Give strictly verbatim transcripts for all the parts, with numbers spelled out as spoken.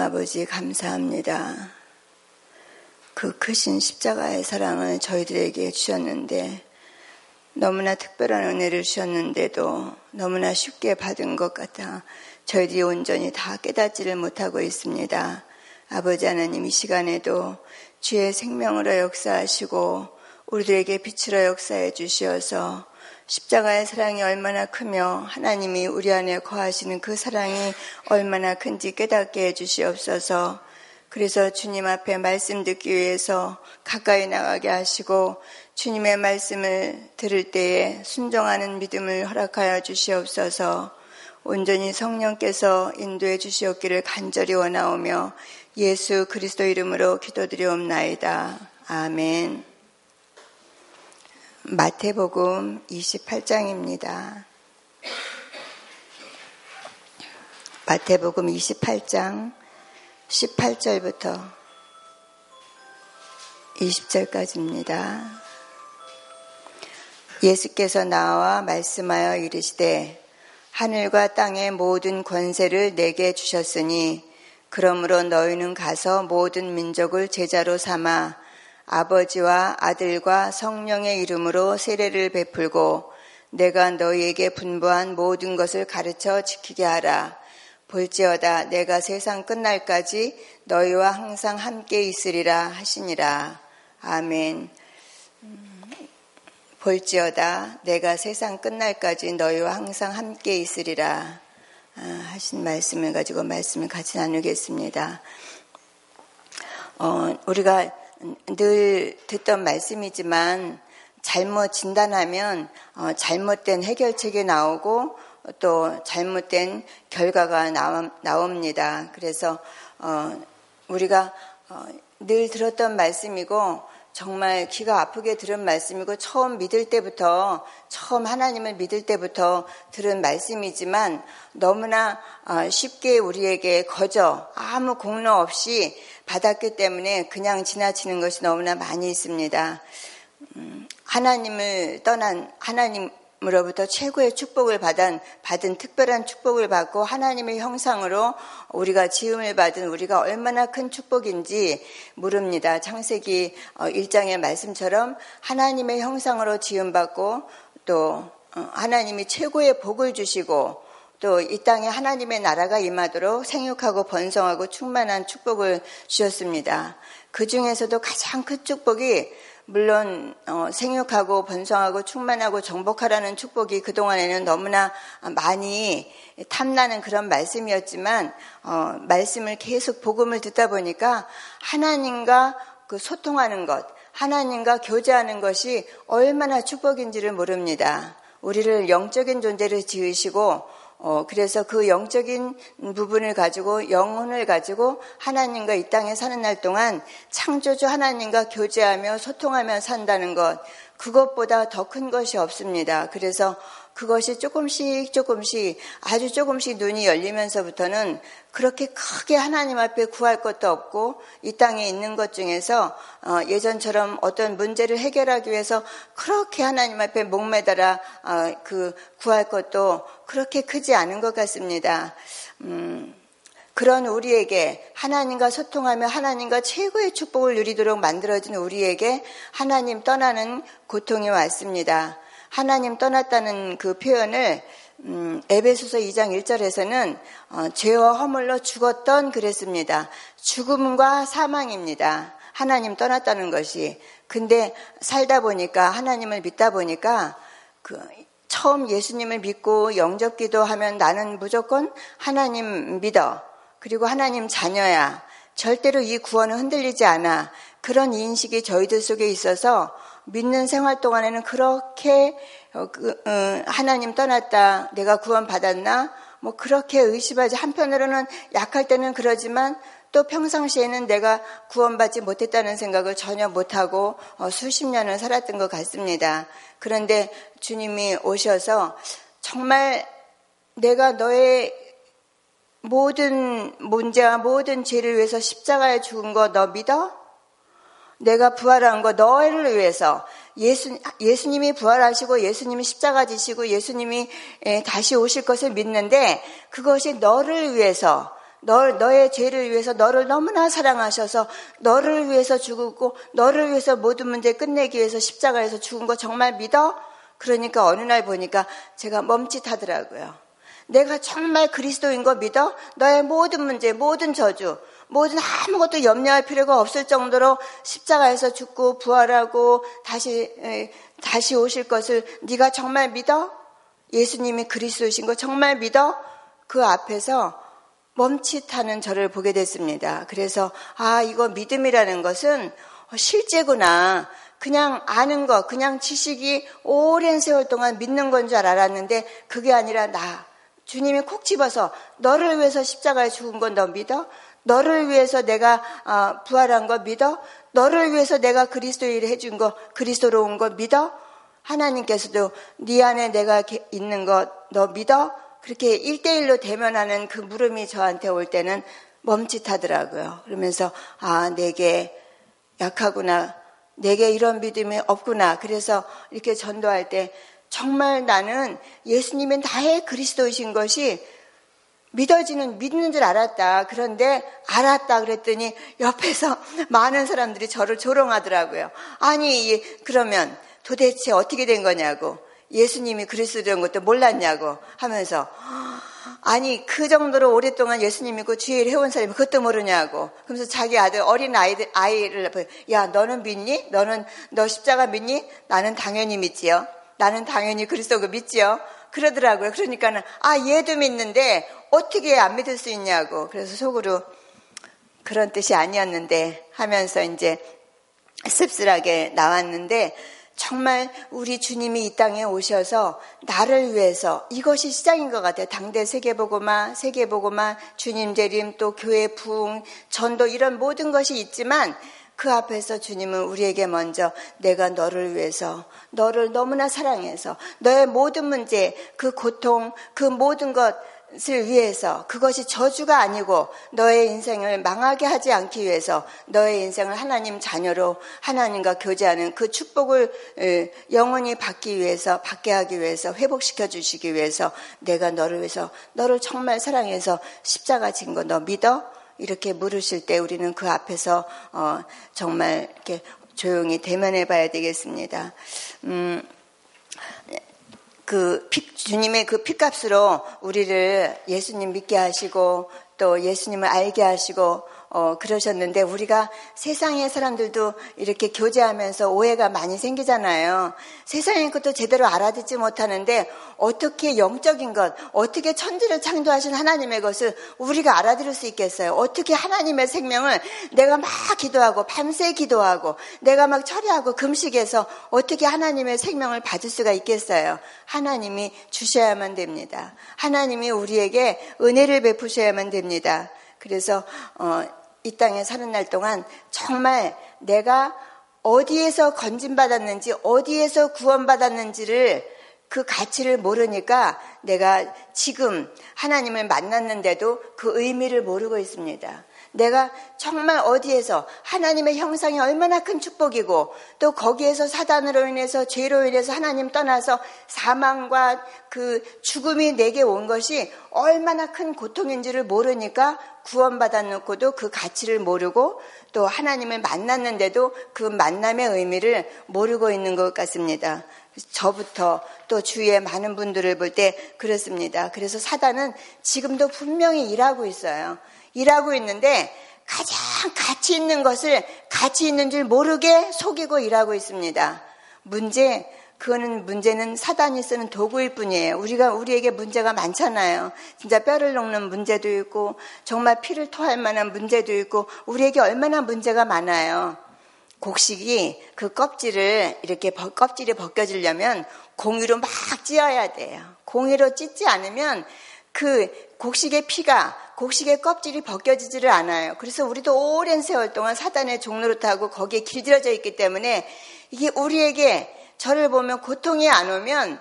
아버지 감사합니다. 그 크신 십자가의 사랑을 저희들에게 주셨는데 너무나 특별한 은혜를 주셨는데도 너무나 쉽게 받은 것 같아 저희들이 온전히 다 깨닫지를 못하고 있습니다. 아버지 하나님, 이 시간에도 주의 생명으로 역사하시고 우리들에게 빛으로 역사해 주시어서 십자가의 사랑이 얼마나 크며 하나님이 우리 안에 거하시는 그 사랑이 얼마나 큰지 깨닫게 해 주시옵소서. 그래서 주님 앞에 말씀 듣기 위해서 가까이 나가게 하시고 주님의 말씀을 들을 때에 순종하는 믿음을 허락하여 주시옵소서. 온전히 성령께서 인도해 주시옵기를 간절히 원하오며 예수 그리스도 이름으로 기도드리옵나이다. 아멘. 마태복음 이십팔 장입니다. 마태복음 이십팔 장 십팔 절부터 이십 절까지입니다. 예수께서 나와 말씀하여 이르시되 하늘과 땅의 모든 권세를 내게 주셨으니 그러므로 너희는 가서 모든 민족을 제자로 삼아 아버지와 아들과 성령의 이름으로 세례를 베풀고 내가 너희에게 분부한 모든 것을 가르쳐 지키게 하라. 볼지어다 내가 세상 끝날까지 너희와 항상 함께 있으리라 하시니라. 아멘. 볼지어다 내가 세상 끝날까지 너희와 항상 함께 있으리라 하신 말씀을 가지고 말씀을 같이 나누겠습니다. 어, 우리가 늘 듣던 말씀이지만 잘못 진단하면 어, 잘못된 해결책이 나오고 또 잘못된 결과가 나오, 나옵니다. 그래서 어, 우리가 어, 늘 들었던 말씀이고 정말 귀가 아프게 들은 말씀이고 처음 믿을 때부터 처음 하나님을 믿을 때부터 들은 말씀이지만 너무나 쉽게 우리에게 거저 아무 공로 없이 받았기 때문에 그냥 지나치는 것이 너무나 많이 있습니다. 하나님을 떠난 하나님으로부터 최고의 축복을 받은, 받은 특별한 축복을 받고 하나님의 형상으로 우리가 지음을 받은 우리가 얼마나 큰 축복인지 물읍니다. 창세기 일 장의 말씀처럼 하나님의 형상으로 지음받고 또 하나님이 최고의 복을 주시고 또 이 땅에 하나님의 나라가 임하도록 생육하고 번성하고 충만한 축복을 주셨습니다. 그 중에서도 가장 큰 축복이 물론 어, 생육하고 번성하고 충만하고 정복하라는 축복이 그동안에는 너무나 많이 탐나는 그런 말씀이었지만 어, 말씀을 계속 복음을 듣다 보니까 하나님과 그 소통하는 것, 하나님과 교제하는 것이 얼마나 축복인지를 모릅니다. 우리를 영적인 존재를 지으시고 어, 그래서 그 영적인 부분을 가지고 영혼을 가지고 하나님과 이 땅에 사는 날 동안 창조주 하나님과 교제하며 소통하며 산다는 것, 그것보다 더 큰 것이 없습니다. 그래서 그것이 조금씩 조금씩 아주 조금씩 눈이 열리면서부터는 그렇게 크게 하나님 앞에 구할 것도 없고 이 땅에 있는 것 중에서 어, 예전처럼 어떤 문제를 해결하기 위해서 그렇게 하나님 앞에 목매달아 어, 그 구할 것도 그렇게 크지 않은 것 같습니다. 음, 그런 우리에게 하나님과 소통하며 하나님과 최고의 축복을 누리도록 만들어진 우리에게 하나님 떠나는 고통이 왔습니다. 하나님 떠났다는 그 표현을 음, 에베소서 이 장 일 절에서는 어, 죄와 허물로 죽었던 그랬습니다. 죽음과 사망입니다. 하나님 떠났다는 것이. 근데 살다 보니까 하나님을 믿다 보니까 그 처음 예수님을 믿고 영접기도 하면 나는 무조건 하나님 믿어. 그리고 하나님 자녀야. 절대로 이 구원은 흔들리지 않아. 그런 인식이 저희들 속에 있어서 믿는 생활 동안에는 그렇게 어, 그, 어, 하나님 떠났다, 내가 구원 받았나, 뭐 그렇게 의심하지. 한편으로는 약할 때는 그러지만 또 평상시에는 내가 구원받지 못했다는 생각을 전혀 못하고 어, 수십 년을 살았던 것 같습니다. 그런데 주님이 오셔서 정말 내가 너의 모든 문제와 모든 죄를 위해서 십자가에 죽은 거 너 믿어? 내가 부활한 거 너를 위해서, 예수, 예수님이 부활하시고 예수님이 십자가 지시고 예수님이 다시 오실 것을 믿는데 그것이 너를 위해서 너, 너의 죄를 위해서 너를 너무나 사랑하셔서 너를 위해서 죽었고 너를 위해서 모든 문제 끝내기 위해서 십자가에서 죽은 거 정말 믿어? 그러니까 어느 날 보니까 제가 멈칫하더라고요. 내가 정말 그리스도인 거 믿어? 너의 모든 문제, 모든 저주, 모든 아무것도 염려할 필요가 없을 정도로 십자가에서 죽고 부활하고 다시 다시 오실 것을 네가 정말 믿어? 예수님이 그리스도이신 거 정말 믿어? 그 앞에서 멈칫하는 저를 보게 됐습니다. 그래서 아, 이거 믿음이라는 것은 실제구나. 그냥 아는 거, 그냥 지식이 오랜 세월 동안 믿는 건 줄 알았는데 그게 아니라 나. 주님이 콕 집어서 너를 위해서 십자가에 죽은 건 너 믿어? 너를 위해서 내가 부활한 거 믿어? 너를 위해서 내가 그리스도 일을 해준 거, 그리스도로 온 거 믿어? 하나님께서도 네 안에 내가 있는 거 너 믿어? 그렇게 일대일로 대면하는 그 물음이 저한테 올 때는 멈칫하더라고요. 그러면서 아, 내게 약하구나. 내게 이런 믿음이 없구나. 그래서 이렇게 전도할 때 정말 나는 예수님의 나의 그리스도이신 것이 믿어지는, 믿는 줄 알았다. 그런데 알았다 그랬더니 옆에서 많은 사람들이 저를 조롱하더라고요. 아니, 그러면 도대체 어떻게 된 거냐고. 예수님이 그리스도인 것도 몰랐냐고 하면서 아니 그 정도로 오랫동안 예수님 믿고 주일 해온 사람이 그것도 모르냐고. 그러면서 자기 아들 어린 아이들 아이를 야 너는 믿니? 너는 너 십자가 믿니? 나는 당연히 믿지요. 나는 당연히 그리스도가 믿지요. 그러더라고요. 그러니까는 아 얘도 믿는데 어떻게 안 믿을 수 있냐고. 그래서 속으로 그런 뜻이 아니었는데 하면서 이제 씁쓸하게 나왔는데. 정말 우리 주님이 이 땅에 오셔서 나를 위해서 이것이 시작인 것 같아요. 당대 세계복음화, 세계복음화, 주님 재림, 또 교회 부흥, 전도 이런 모든 것이 있지만 그 앞에서 주님은 우리에게 먼저 내가 너를 위해서, 너를 너무나 사랑해서 너의 모든 문제, 그 고통, 그 모든 것을 위해서 그것이 저주가 아니고 너의 인생을 망하게 하지 않기 위해서 너의 인생을 하나님 자녀로 하나님과 교제하는 그 축복을 영원히 받기 위해서 받게 하기 위해서 회복시켜 주시기 위해서 내가 너를 위해서 너를 정말 사랑해서 십자가 진 거 너 믿어? 이렇게 물으실 때 우리는 그 앞에서 어, 정말 이렇게 조용히 대면해 봐야 되겠습니다. 음, 그 피, 주님의 그 피값으로 우리를 예수님 믿게 하시고 또 예수님을 알게 하시고 어, 그러셨는데 우리가 세상의 사람들도 이렇게 교제하면서 오해가 많이 생기잖아요. 세상의 것도 제대로 알아듣지 못하는데 어떻게 영적인 것, 어떻게 천지를 창조하신 하나님의 것을 우리가 알아들을 수 있겠어요? 어떻게 하나님의 생명을 내가 막 기도하고 밤새 기도하고 내가 막 철야하고 금식해서 어떻게 하나님의 생명을 받을 수가 있겠어요? 하나님이 주셔야만 됩니다. 하나님이 우리에게 은혜를 베푸셔야만 됩니다. 그래서 어, 이 땅에 사는 날 동안 정말 내가 어디에서 건진받았는지 어디에서 구원받았는지를 그 가치를 모르니까 내가 지금 하나님을 만났는데도 그 의미를 모르고 있습니다. 내가 정말 어디에서 하나님의 형상이 얼마나 큰 축복이고 또 거기에서 사단으로 인해서 죄로 인해서 하나님 떠나서 사망과 그 죽음이 내게 온 것이 얼마나 큰 고통인지를 모르니까 구원받아놓고도 그 가치를 모르고 또 하나님을 만났는데도 그 만남의 의미를 모르고 있는 것 같습니다. 저부터 또 주위의 많은 분들을 볼 때 그렇습니다. 그래서 사단은 지금도 분명히 일하고 있어요. 일하고 있는데 가장 가치 있는 것을 가치 있는 줄 모르게 속이고 일하고 있습니다. 문제, 그거는 문제는 사단이 쓰는 도구일 뿐이에요. 우리가, 우리에게 문제가 많잖아요. 진짜 뼈를 녹는 문제도 있고 정말 피를 토할 만한 문제도 있고 우리에게 얼마나 문제가 많아요. 곡식이 그 껍질을 이렇게 껍질이 벗겨지려면 공유로 막 찧어야 돼요. 공유로 찢지 않으면 그 곡식의 피가 곡식의 껍질이 벗겨지지를 않아요. 그래서 우리도 오랜 세월 동안 사단의 종로를 타고 거기에 길들여져 있기 때문에 이게 우리에게 저를 보면 고통이 안 오면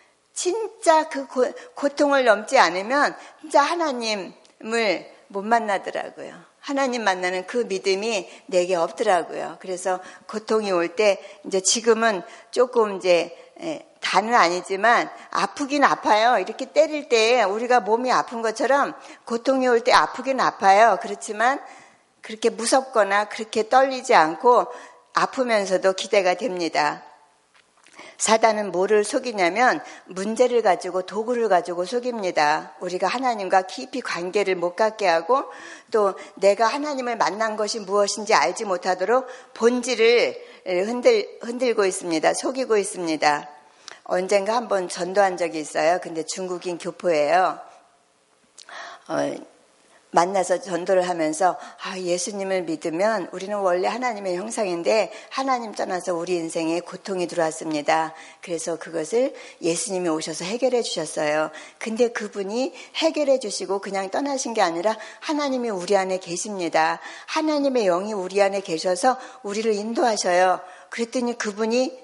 진짜 그 고, 고통을 넘지 않으면 진짜 하나님을 못 만나더라고요. 하나님 만나는 그 믿음이 내게 없더라고요. 그래서 고통이 올 때 이제 지금은 조금 이제 다는 아니지만 아프긴 아파요. 이렇게 때릴 때 우리가 몸이 아픈 것처럼 고통이 올 때 아프긴 아파요. 그렇지만 그렇게 무섭거나 그렇게 떨리지 않고 아프면서도 기대가 됩니다. 사단은 뭐를 속이냐면 문제를 가지고 도구를 가지고 속입니다. 우리가 하나님과 깊이 관계를 못 갖게 하고 또 내가 하나님을 만난 것이 무엇인지 알지 못하도록 본질을 흔들, 흔들고 있습니다. 속이고 있습니다. 언젠가 한번 전도한 적이 있어요. 근데 중국인 교포예요. 어, 만나서 전도를 하면서 아, 예수님을 믿으면 우리는 원래 하나님의 형상인데 하나님 떠나서 우리 인생에 고통이 들어왔습니다. 그래서 그것을 예수님이 오셔서 해결해 주셨어요. 근데 그분이 해결해 주시고 그냥 떠나신 게 아니라 하나님이 우리 안에 계십니다. 하나님의 영이 우리 안에 계셔서 우리를 인도하셔요. 그랬더니 그분이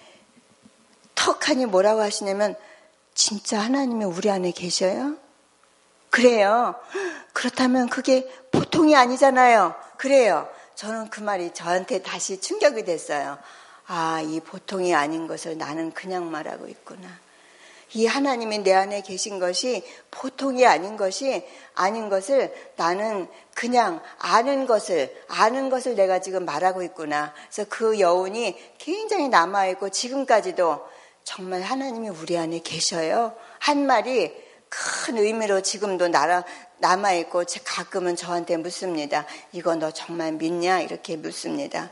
턱하니 뭐라고 하시냐면 진짜 하나님이 우리 안에 계셔요? 그래요. 그렇다면 그게 보통이 아니잖아요. 그래요. 저는 그 말이 저한테 다시 충격이 됐어요. 아, 이 보통이 아닌 것을 나는 그냥 말하고 있구나. 이 하나님이 내 안에 계신 것이 보통이 아닌 것이 아닌 것을 나는 그냥 아는 것을 아는 것을 내가 지금 말하고 있구나. 그래서 그 여운이 굉장히 남아있고 지금까지도 정말 하나님이 우리 안에 계셔요. 한 말이 큰 의미로 지금도 나라, 남아있고 가끔은 저한테 묻습니다. 이거 너 정말 믿냐? 이렇게 묻습니다.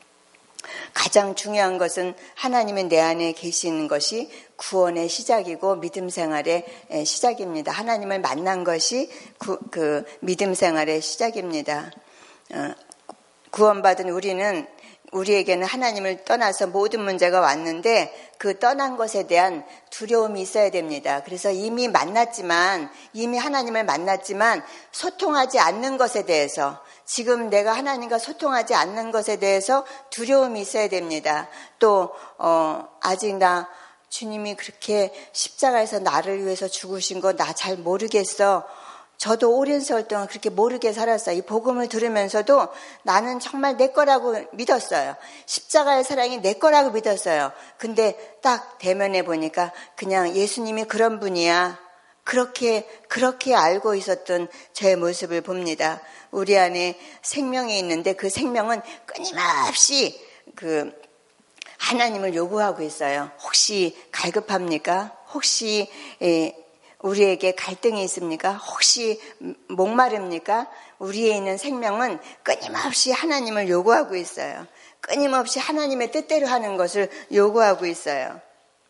가장 중요한 것은 하나님이 내 안에 계시는 것이 구원의 시작이고 믿음 생활의 시작입니다. 하나님을 만난 것이 구, 그 믿음 생활의 시작입니다. 어, 구원받은 우리는 우리에게는 하나님을 떠나서 모든 문제가 왔는데 그 떠난 것에 대한 두려움이 있어야 됩니다. 그래서 이미 만났지만 이미 하나님을 만났지만 소통하지 않는 것에 대해서 지금 내가 하나님과 소통하지 않는 것에 대해서 두려움이 있어야 됩니다. 또 어, 아직 나 주님이 그렇게 십자가에서 나를 위해서 죽으신 거 나 잘 모르겠어. 저도 오랜 세월 동안 그렇게 모르게 살았어요. 이 복음을 들으면서도 나는 정말 내 거라고 믿었어요. 십자가의 사랑이 내 거라고 믿었어요. 근데 딱 대면해 보니까 그냥 예수님이 그런 분이야. 그렇게 그렇게 알고 있었던 제 모습을 봅니다. 우리 안에 생명이 있는데 그 생명은 끊임없이 그 하나님을 요구하고 있어요. 혹시 갈급합니까? 혹시 에, 우리에게 갈등이 있습니까? 혹시 목마릅니까? 우리에 있는 생명은 끊임없이 하나님을 요구하고 있어요. 끊임없이 하나님의 뜻대로 하는 것을 요구하고 있어요.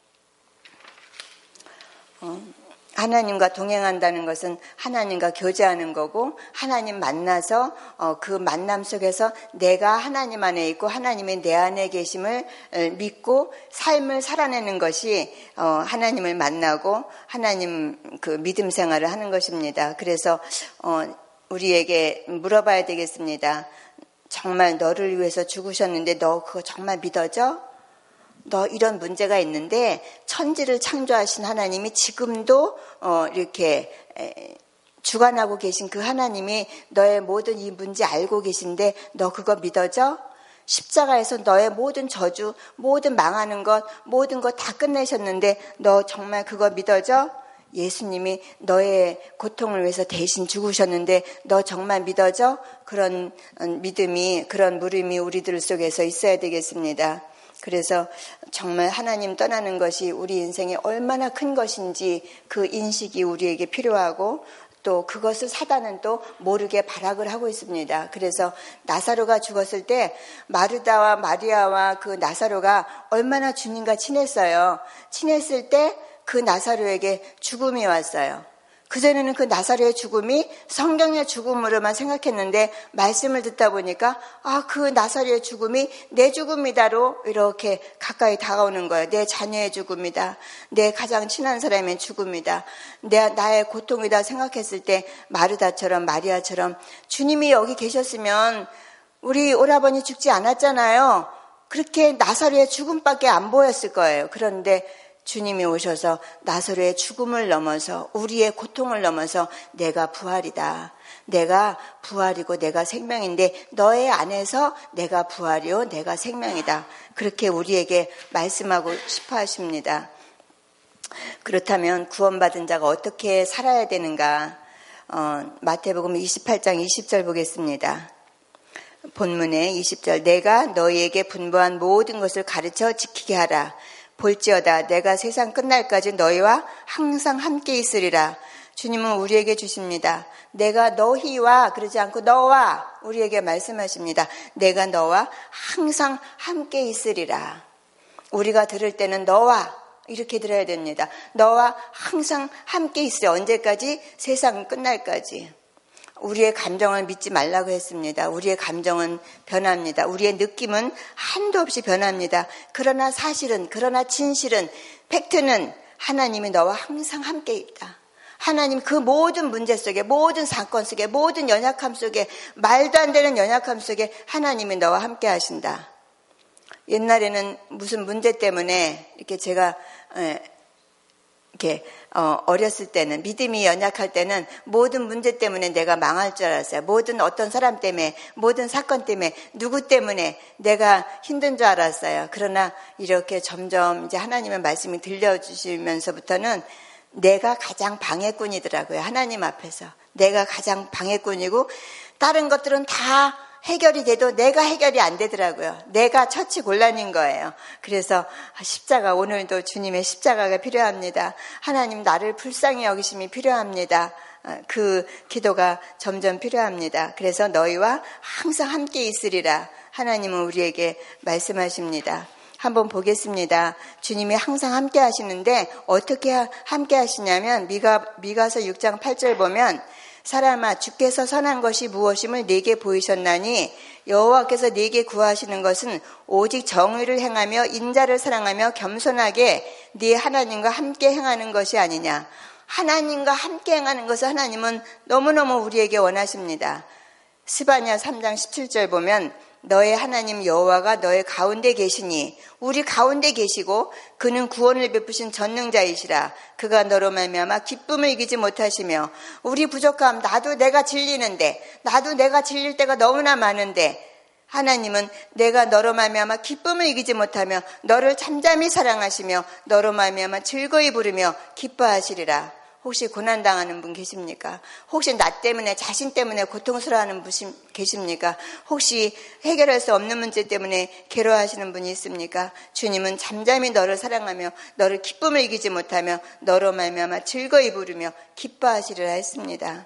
어, 하나님과 동행한다는 것은 하나님과 교제하는 거고 하나님 만나서 어, 그 만남 속에서 내가 하나님 안에 있고 하나님이 내 안에 계심을 믿고 삶을 살아내는 것이 어, 하나님을 만나고 하나님 그 믿음 생활을 하는 것입니다. 그래서 어, 우리에게 물어봐야 되겠습니다. 정말 너를 위해서 죽으셨는데 너 그거 정말 믿어져? 너 이런 문제가 있는데 천지를 창조하신 하나님이 지금도 어 이렇게 에, 주관하고 계신 그 하나님이 너의 모든 이 문제 알고 계신데 너 그거 믿어져? 십자가에서 너의 모든 저주, 모든 망하는 것, 모든 것 다 끝내셨는데 너 정말 그거 믿어져? 예수님이 너의 고통을 위해서 대신 죽으셨는데 너 정말 믿어져? 그런 믿음이, 그런 물음이 우리들 속에서 있어야 되겠습니다. 그래서 정말 하나님 떠나는 것이 우리 인생에 얼마나 큰 것인지 그 인식이 우리에게 필요하고 또 그것을 사단은 또 모르게 발악을 하고 있습니다. 그래서 나사로가 죽었을 때 마르다와 마리아와 그 나사로가 얼마나 주님과 친했어요. 친했을 때 그 나사로에게 죽음이 왔어요. 그전에는 그 나사로의 죽음이 성경의 죽음으로만 생각했는데 말씀을 듣다 보니까 아, 그 나사로의 죽음이 내 죽음이다로 이렇게 가까이 다가오는 거예요. 내 자녀의 죽음이다. 내 가장 친한 사람의 죽음이다. 내, 나의 고통이다 생각했을 때 마르다처럼 마리아처럼 주님이 여기 계셨으면 우리 오라버니 죽지 않았잖아요. 그렇게 나사로의 죽음밖에 안 보였을 거예요. 그런데 주님이 오셔서 나사로의 죽음을 넘어서 우리의 고통을 넘어서 내가 부활이다. 내가 부활이고 내가 생명인데 너의 안에서 내가 부활이요 내가 생명이다. 그렇게 우리에게 말씀하고 싶어 하십니다. 그렇다면 구원받은 자가 어떻게 살아야 되는가? 어, 마태복음 이십팔 장 이십 절 보겠습니다. 본문에 이십 절, 내가 너희에게 분부한 모든 것을 가르쳐 지키게 하라. 볼지어다 내가 세상 끝날까지 너희와 항상 함께 있으리라. 주님은 우리에게 주십니다. 내가 너희와 그러지 않고 너와 우리에게 말씀하십니다. 내가 너와 항상 함께 있으리라. 우리가 들을 때는 너와 이렇게 들어야 됩니다. 너와 항상 함께 있으리. 언제까지? 세상 끝날까지. 우리의 감정을 믿지 말라고 했습니다. 우리의 감정은 변합니다. 우리의 느낌은 한도 없이 변합니다. 그러나 사실은, 그러나 진실은, 팩트는 하나님이 너와 항상 함께 있다. 하나님 그 모든 문제 속에, 모든 사건 속에, 모든 연약함 속에, 말도 안 되는 연약함 속에 하나님이 너와 함께 하신다. 옛날에는 무슨 문제 때문에 이렇게 제가 이렇게 어, 어렸을 때는, 믿음이 연약할 때는 모든 문제 때문에 내가 망할 줄 알았어요. 모든 어떤 사람 때문에, 모든 사건 때문에, 누구 때문에 내가 힘든 줄 알았어요. 그러나 이렇게 점점 이제 하나님의 말씀이 들려주시면서부터는 내가 가장 방해꾼이더라고요. 하나님 앞에서. 내가 가장 방해꾼이고 다른 것들은 다 해결이 돼도 내가 해결이 안 되더라고요. 내가 처치곤란인 거예요. 그래서 십자가, 오늘도 주님의 십자가가 필요합니다. 하나님 나를 불쌍히 여기심이 필요합니다. 그 기도가 점점 필요합니다. 그래서 너희와 항상 함께 있으리라. 하나님은 우리에게 말씀하십니다. 한번 보겠습니다. 주님이 항상 함께 하시는데 어떻게 함께 하시냐면 미가, 미가서 육 장 팔 절 보면 사람아 주께서 선한 것이 무엇임을 네게 보이셨나니 여호와께서 네게 구하시는 것은 오직 정의를 행하며 인자를 사랑하며 겸손하게 네 하나님과 함께 행하는 것이 아니냐. 하나님과 함께 행하는 것을 하나님은 너무너무 우리에게 원하십니다. 스바냐 삼 장 십칠 절 보면 너의 하나님 여호와가 너의 가운데 계시니 우리 가운데 계시고 그는 구원을 베푸신 전능자이시라. 그가 너로 말미암아 기쁨을 이기지 못하시며 우리 부족함, 나도 내가 질리는데, 나도 내가 질릴 때가 너무나 많은데 하나님은 내가 너로 말미암아 기쁨을 이기지 못하며 너를 잠잠히 사랑하시며 너로 말미암아 즐거이 부르며 기뻐하시리라. 혹시 고난당하는 분 계십니까? 혹시 나 때문에, 자신 때문에 고통스러워하는 분 계십니까? 혹시 해결할 수 없는 문제 때문에 괴로워하시는 분이 있습니까? 주님은 잠잠히 너를 사랑하며 너를 기쁨을 이기지 못하며 너로 말미암아 즐거이 부르며 기뻐하시리라 했습니다.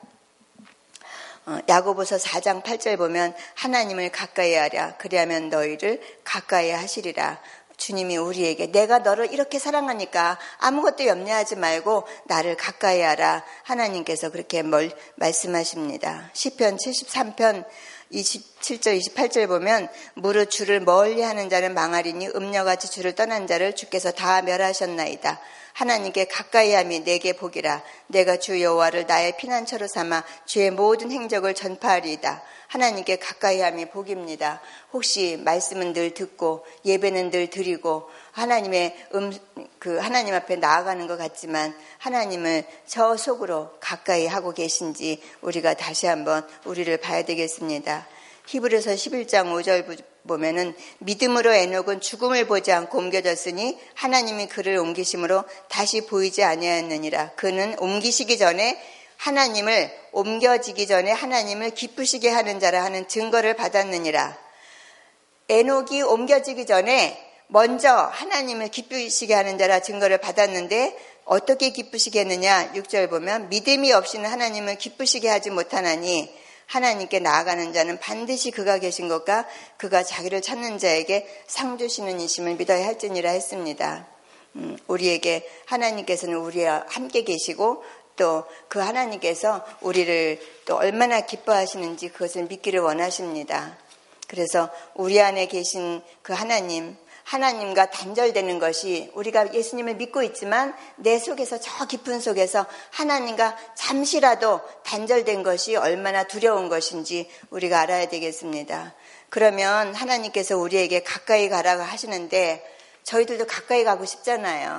어, 야고보서 사 장 팔 절 보면 하나님을 가까이 하랴. 그리하면 너희를 가까이 하시리라. 주님이 우리에게 내가 너를 이렇게 사랑하니까 아무것도 염려하지 말고 나를 가까이 하라. 하나님께서 그렇게 뭘 말씀하십니다. 시편 칠십삼 편 이십칠 절 이십팔 절 보면 무릇 주를 멀리하는 자는 망하리니 음녀같이 주를 떠난 자를 주께서 다 멸하셨나이다. 하나님께 가까이함이 내게 복이라. 내가 주 여호와를 나의 피난처로 삼아 주의 모든 행적을 전파하리이다. 하나님께 가까이함이 복입니다. 혹시 말씀은 늘 듣고 예배는 늘 드리고 하나님의 음, 그 하나님 앞에 나아가는 것 같지만 하나님을 저 속으로 가까이 하고 계신지 우리가 다시 한번 우리를 봐야 되겠습니다. 히브리서 십일 장 오 절 보면은 믿음으로 에녹은 죽음을 보지 않고 옮겨졌으니 하나님이 그를 옮기심으로 다시 보이지 아니하였느니라. 그는 옮기시기 전에 하나님을, 옮겨지기 전에 하나님을 기쁘시게 하는 자라 하는 증거를 받았느니라. 에녹이 옮겨지기 전에 먼저 하나님을 기쁘시게 하는 자라 증거를 받았는데 어떻게 기쁘시게 했느냐. 육 절 보면 믿음이 없이는 하나님을 기쁘시게 하지 못하나니 하나님께 나아가는 자는 반드시 그가 계신 것과 그가 자기를 찾는 자에게 상 주시는 이심을 믿어야 할지니라 했습니다. 음, 우리에게 하나님께서는 우리와 함께 계시고 또 그 하나님께서 우리를 또 얼마나 기뻐하시는지 그것을 믿기를 원하십니다. 그래서 우리 안에 계신 그 하나님, 하나님과 단절되는 것이, 우리가 예수님을 믿고 있지만 내 속에서, 저 깊은 속에서 하나님과 잠시라도 단절된 것이 얼마나 두려운 것인지 우리가 알아야 되겠습니다. 그러면 하나님께서 우리에게 가까이 가라고 하시는데 저희들도 가까이 가고 싶잖아요.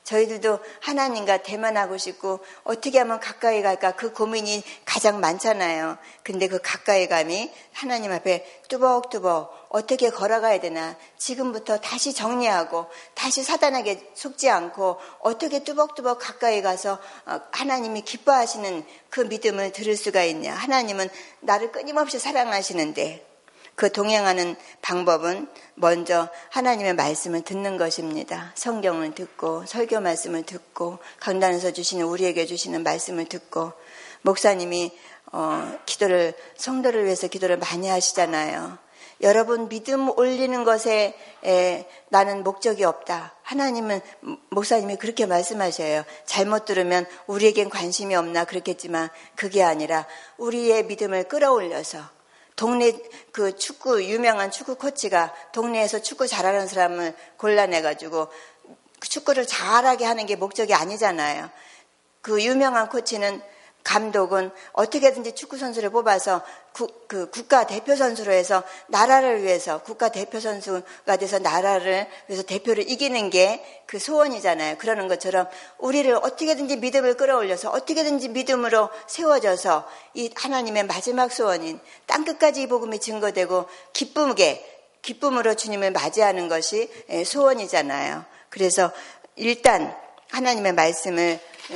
저희들도 하나님과 대면하고 싶고 어떻게 하면 가까이 갈까 그 고민이 가장 많잖아요. 근데 그 가까이 감이 하나님 앞에 뚜벅뚜벅 어떻게 걸어가야 되나 지금부터 다시 정리하고 다시 사단에게 속지 않고 어떻게 뚜벅뚜벅 가까이 가서 하나님이 기뻐하시는 그 믿음을 들을 수가 있냐. 하나님은 나를 끊임없이 사랑하시는데 그 동행하는 방법은 먼저 하나님의 말씀을 듣는 것입니다. 성경을 듣고 설교 말씀을 듣고 강단에서 주시는 우리에게 주시는 말씀을 듣고 목사님이 어, 기도를 성도를 위해서 기도를 많이 하시잖아요. 여러분 믿음 올리는 것에 에, 나는 목적이 없다. 하나님은 목사님이 그렇게 말씀하셔요. 잘못 들으면 우리에겐 관심이 없나 그렇겠지만 그게 아니라 우리의 믿음을 끌어올려서 동네 그 축구 유명한 축구 코치가 동네에서 축구 잘하는 사람을 골라내가지고 축구를 잘하게 하는 게 목적이 아니잖아요. 그 유명한 코치는 감독은 어떻게든지 축구 선수를 뽑아서 구, 그 국가 대표 선수로 해서 나라를 위해서 국가 대표 선수가 돼서 나라를 위해서 대표를 이기는 게 그 소원이잖아요. 그러는 것처럼 우리를 어떻게든지 믿음을 끌어올려서 어떻게든지 믿음으로 세워져서 이 하나님의 마지막 소원인 땅끝까지 이 복음이 증거되고 기쁘게 기쁨으로 주님을 맞이하는 것이 소원이잖아요. 그래서 일단 하나님의 말씀을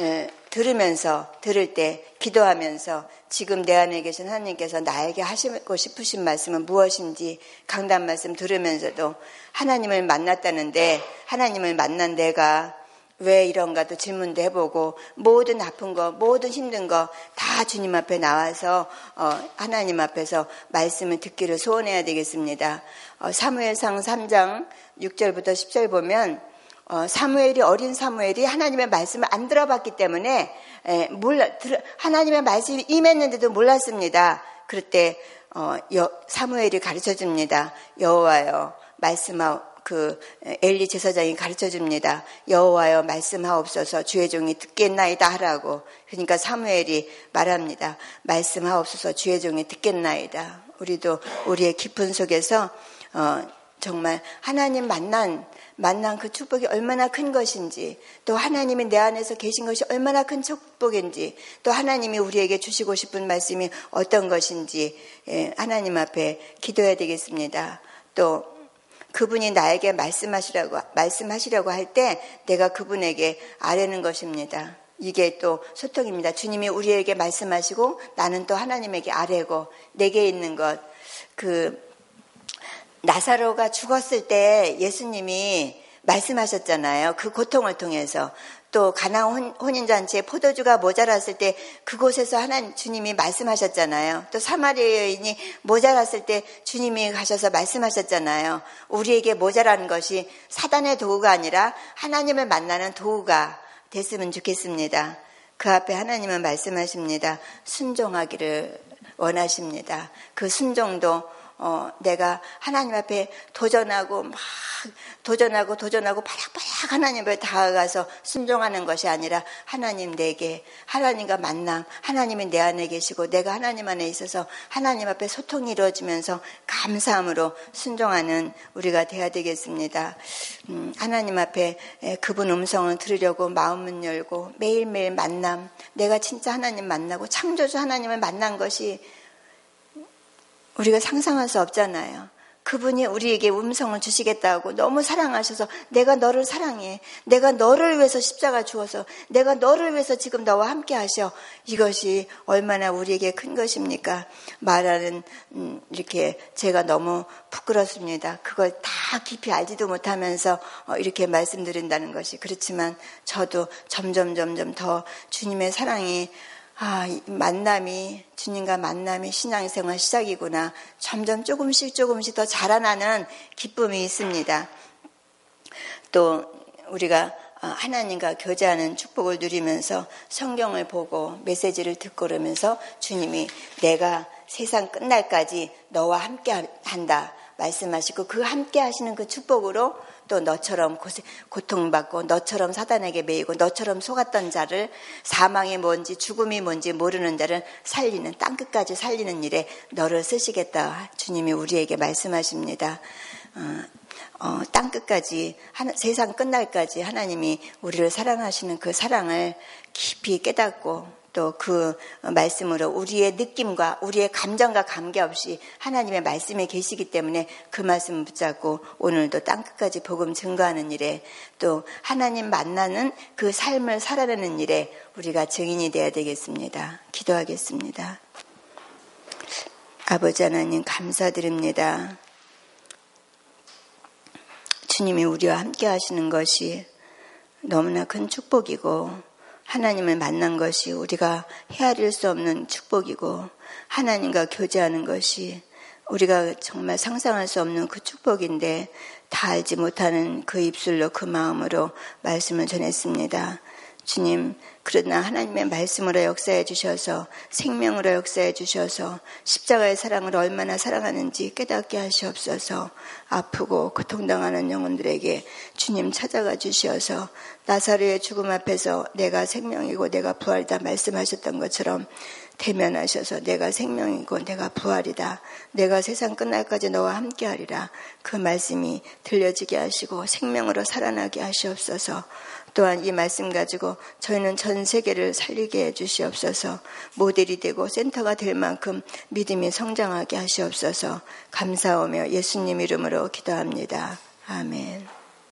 들으면서 들을 때 기도하면서 지금 내 안에 계신 하나님께서 나에게 하시고 싶으신 말씀은 무엇인지 강단 말씀 들으면서도 하나님을 만났다는데 하나님을 만난 내가 왜 이런가도 질문도 해보고 모든 아픈 거 모든 힘든 거 다 주님 앞에 나와서 어, 하나님 앞에서 말씀을 듣기를 소원해야 되겠습니다. 어, 사무엘상 삼 장 육 절부터 십 절 보면 어, 사무엘이 어린 사무엘이 하나님의 말씀을 안 들어봤기 때문에 에, 몰라 들, 하나님의 말씀이 임했는데도 몰랐습니다. 그럴 때 어, 여, 사무엘이 가르쳐줍니다. 여호와여 말씀하 그 엘리 제사장이 가르쳐줍니다. 여호와여 말씀하옵소서 주의 종이 듣겠나이다 하라고. 그러니까 사무엘이 말합니다. 말씀하옵소서 주의 종이 듣겠나이다. 우리도 우리의 깊은 속에서 어, 정말 하나님 만난 만난 그 축복이 얼마나 큰 것인지 또 하나님이 내 안에서 계신 것이 얼마나 큰 축복인지 또 하나님이 우리에게 주시고 싶은 말씀이 어떤 것인지 예, 하나님 앞에 기도해야 되겠습니다. 또 그분이 나에게 말씀하시라고 말씀하시려고 할 때 내가 그분에게 아뢰는 것입니다. 이게 또 소통입니다. 주님이 우리에게 말씀하시고 나는 또 하나님에게 아뢰고 내게 있는 것 그 나사로가 죽었을 때 예수님이 말씀하셨잖아요. 그 고통을 통해서. 또 가나안 혼인잔치에 포도주가 모자랐을 때 그곳에서 하나님 주님이 말씀하셨잖아요. 또 사마리아 여인이 모자랐을 때 주님이 가셔서 말씀하셨잖아요. 우리에게 모자라는 것이 사단의 도구가 아니라 하나님을 만나는 도구가 됐으면 좋겠습니다. 그 앞에 하나님은 말씀하십니다. 순종하기를 원하십니다. 그 순종도 어, 내가 하나님 앞에 도전하고 막 도전하고 도전하고 바락바락 하나님 앞에 다가가서 순종하는 것이 아니라 하나님 내게 하나님과 만남 하나님이 내 안에 계시고 내가 하나님 안에 있어서 하나님 앞에 소통이 이루어지면서 감사함으로 순종하는 우리가 돼야 되겠습니다. 음, 하나님 앞에 그분 음성을 들으려고 마음을 열고 매일매일 만남 내가 진짜 하나님 만나고 창조주 하나님을 만난 것이 우리가 상상할 수 없잖아요. 그분이 우리에게 음성을 주시겠다고 너무 사랑하셔서 내가 너를 사랑해. 내가 너를 위해서 십자가 주어서 내가 너를 위해서 지금 너와 함께 하셔. 이것이 얼마나 우리에게 큰 것입니까? 말하는 음, 이렇게 제가 너무 부끄럽습니다. 그걸 다 깊이 알지도 못하면서 어, 이렇게 말씀드린다는 것이 그렇지만 저도 점점 점점 더 주님의 사랑이 아, 만남이, 주님과 만남이 신앙생활 시작이구나. 점점 조금씩 조금씩 더 자라나는 기쁨이 있습니다. 또 우리가 하나님과 교제하는 축복을 누리면서 성경을 보고 메시지를 듣고 그러면서 주님이 내가 세상 끝날까지 너와 함께 한다 말씀하시고 그 함께 하시는 그 축복으로 또 너처럼 고통받고 너처럼 사단에게 매이고 너처럼 속았던 자를 사망이 뭔지 죽음이 뭔지 모르는 자를 살리는 땅끝까지 살리는 일에 너를 쓰시겠다 주님이 우리에게 말씀하십니다. 어, 땅끝까지 세상 끝날까지 하나님이 우리를 사랑하시는 그 사랑을 깊이 깨닫고 또 그 말씀으로 우리의 느낌과 우리의 감정과 관계없이 하나님의 말씀에 계시기 때문에 그 말씀을 붙잡고 오늘도 땅끝까지 복음 증거하는 일에 또 하나님 만나는 그 삶을 살아내는 일에 우리가 증인이 되어야 되겠습니다. 기도하겠습니다. 아버지 하나님 감사드립니다. 주님이 우리와 함께 하시는 것이 너무나 큰 축복이고 하나님을 만난 것이 우리가 헤아릴 수 없는 축복이고 하나님과 교제하는 것이 우리가 정말 상상할 수 없는 그 축복인데 다 알지 못하는 그 입술로 그 마음으로 말씀을 전했습니다. 주님, 그러나 하나님의 말씀으로 역사해 주셔서 생명으로 역사해 주셔서 십자가의 사랑을 얼마나 사랑하는지 깨닫게 하시옵소서. 아프고 고통당하는 영혼들에게 주님 찾아가 주셔서 나사로의 죽음 앞에서 내가 생명이고 내가 부활이다 말씀하셨던 것처럼 대면하셔서 내가 생명이고 내가 부활이다. 내가 세상 끝날까지 너와 함께하리라. 그 말씀이 들려지게 하시고 생명으로 살아나게 하시옵소서. 또한 이 말씀 가지고 저희는 전 세계를 살리게 해 주시옵소서. 모델이 되고 센터가 될 만큼 믿음이 성장하게 하시옵소서. 감사하며 예수님 이름으로 기도합니다. 아멘.